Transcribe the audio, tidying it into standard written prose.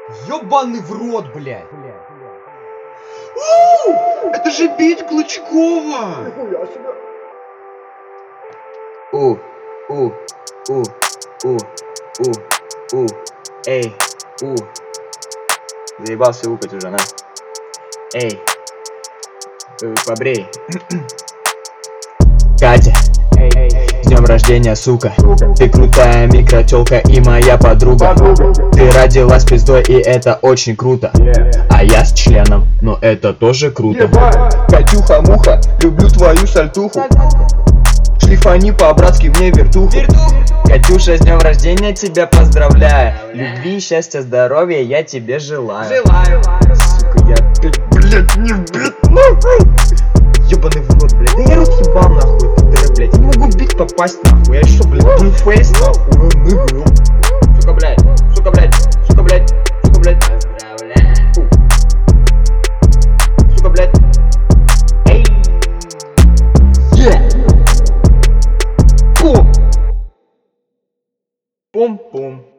Ёбаный в рот, блядь. Это же бит Клычкова! Нихуя себе. Эй, заебался укать уже, на. Эй, побрей. Катя, с днем рождения, сука. Ты крутая микротёлка и моя подруга. Ты родилась пиздой, и это очень круто. А я с членом, но это тоже круто. Катюха-муха, люблю твою сальтуху. Шлифани по-братски мне вертуху. Катюша, с днем рождения тебя поздравляю. Любви, счастья, здоровья я тебе желаю. Сука, я опять, блядь, не вбит, нахуй. Ёбаный в рот, блядь. Да я рот ебал, нахуй, ПТР, блядь. Не могу бит попасть, нахуй. Я что, блядь, блюфейс, нахуй. Сука, блядь, сука, блядь, сука, блядь, сука, блядь. Поздравляю. Сука, блядь. Эй. Пум-пум.